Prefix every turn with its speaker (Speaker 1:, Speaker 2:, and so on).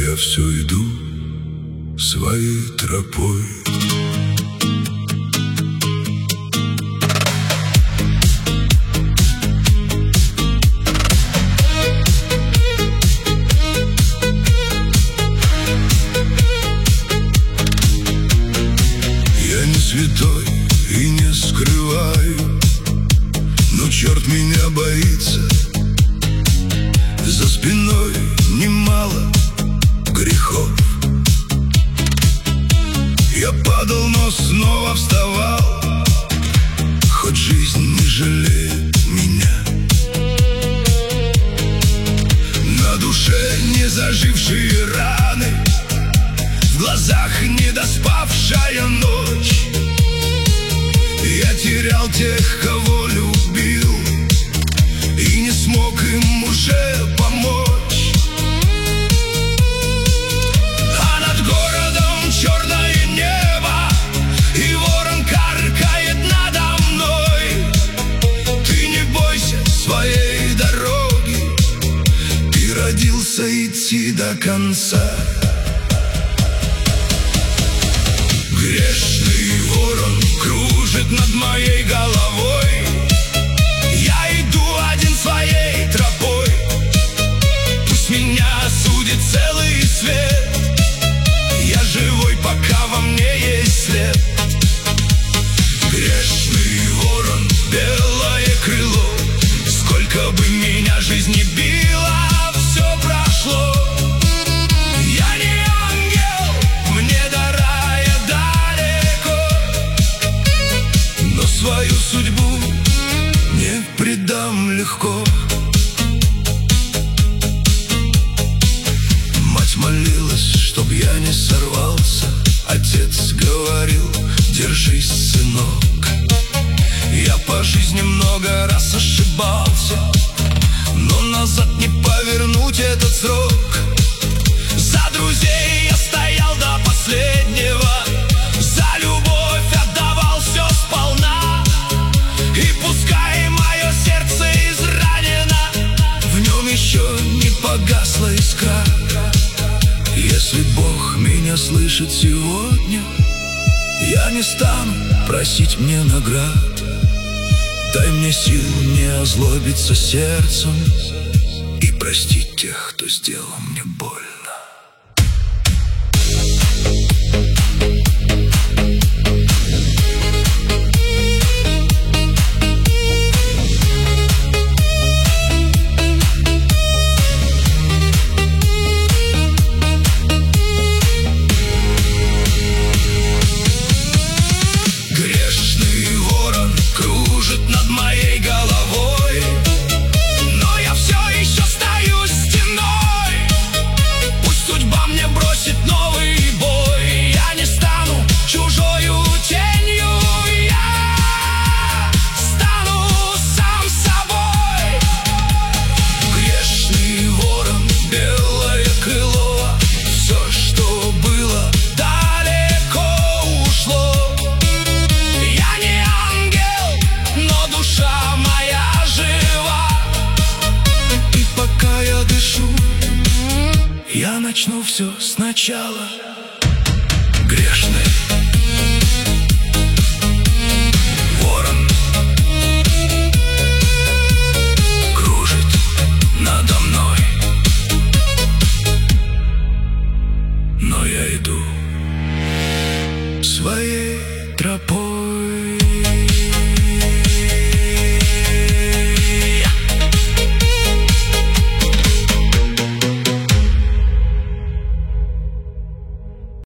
Speaker 1: я все иду своей тропой. Я не святой и не скрываю, но черт меня боится. За спиной немало грехов. Я падал, но снова вставал, хоть жизнь не жалеет меня. На душе не зажившие раны, в глазах недоспавшая ночь. Я терял тех, кого любил, и не смог им уже помочь. А над городом черное небо, и ворон каркает надо мной. Ты не бойся своей дороги, ты родился идти до конца. Грешный ворон кружит над моей головой. Я иду один своей тропой. Пусть меня судит целый свет, я живой, пока во мне есть след. Грешный ворон, белое крыло, сколько бы меня жизнь не била, все прошло. Я не ангел, мне до рая далеко, но свою судьбу не предам легко. Мать молилась, чтоб я не сорвался. Отец говорил: держись, сынок. Я по жизни много раз ошибался, но назад не повернуть этот срок. За друзей я стоял до последнего, за любовь отдавал все сполна. И пускай мое сердце изранено, в нем еще не погасла искра. Если Бог меня слышит сегодня, я не стану просить мне наград. Дай мне сил не озлобиться сердцем и простить тех, кто сделал мне больно. Я начну все сначала. Грешный